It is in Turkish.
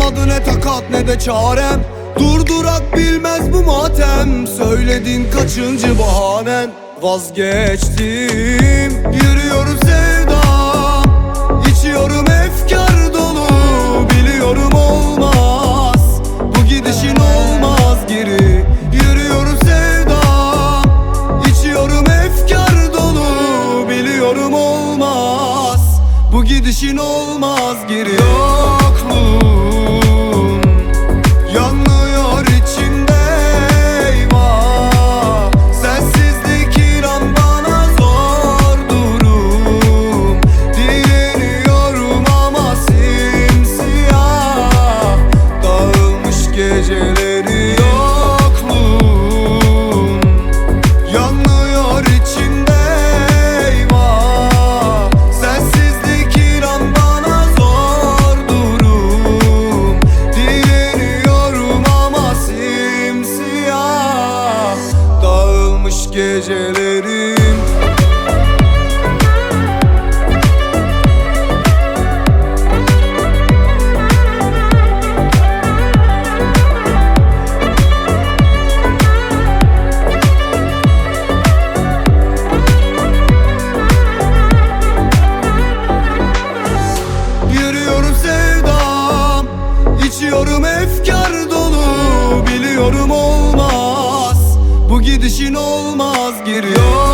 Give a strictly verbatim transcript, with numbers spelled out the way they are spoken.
tadı ne takat ne de çarem. Durdurak bilmez bu matem. Söyledin kaçıncı bahanen? Vazgeçtim, yürüyorum sevdam, içiyorum efkar dolu. Biliyorum olmaz, bu gidişin olmaz geri. Yürüyorum sevdam, içiyorum efkar dolu. Biliyorum olmaz, bu gidişin olmaz geri. Yokluğun yanmıyor içimde, eyvah. Sensizlik inan bana zor durum. Direniyorum ama simsiyah dağılmış geceleri. Yokluğun yanmıyor içimde, eyvah. Sensizlik inan bana zor durum. Direniyorum ama simsiyah dağılmış gecelerim. Yürüyorum sevdam, içiyorum efkar dolu. Biliyorum olmaz, bu gidişin olmaz geri.